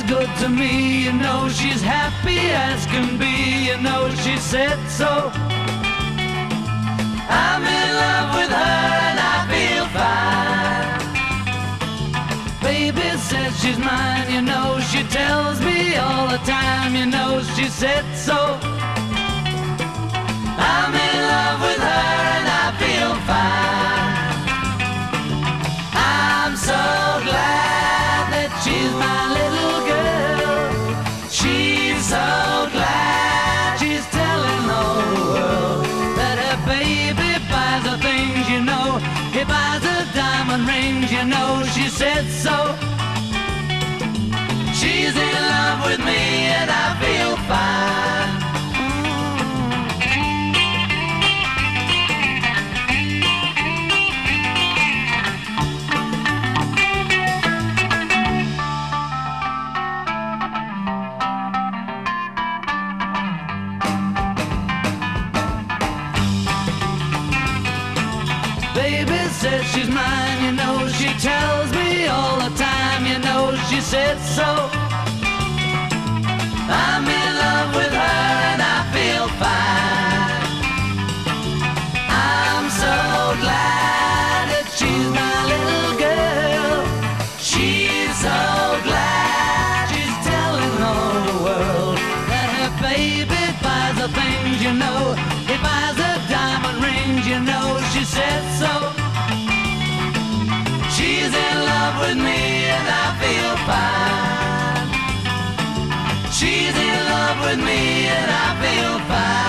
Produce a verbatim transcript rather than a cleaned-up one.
is good to me. You know she's happy as can be. You know she said so. I'm in love with her and I feel fine. Baby says she's mine. You know she tells me all the time. You know she said so. I'm in love with her and I feel fine. I'm so glad that she's my little girl. She's so glad she's telling the whole world that her baby buys her things, you know. He buys her diamond rings, you know she said so. She's in love with me and I feel fine. Baby says she's mine, you know she tells me all the time, you know she said so. I'm in love with her and I feel fine. I'm so glad that she's my little girl. She's so glad she's telling all the world that her baby buys her things, you know. He buys her diamond rings, you know she said so. She's in love with me and I feel fine. She's in love with me and I feel fine.